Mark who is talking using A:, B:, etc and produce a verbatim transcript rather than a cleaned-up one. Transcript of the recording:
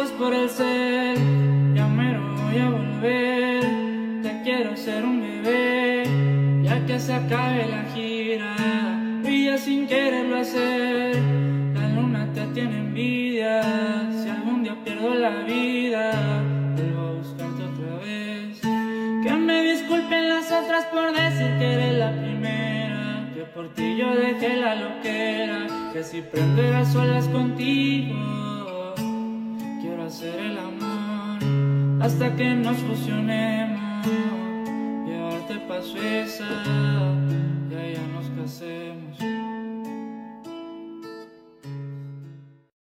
A: besos por el cel. Ya me voy a volver, te quiero ser un bebé, ya que se acabe la gira, brilla sin quererlo hacer. La luna te tiene envidia, si algún día pierdo la vida, vuelvo a buscarte otra vez. Que me disculpen las otras por decir que eres la primera, que por ti yo dejé la loquera, que si prendo a solas contigo, quiero hacer el amor hasta que nos fusionemos, llevarte pa' Suiza y allá nos casemos.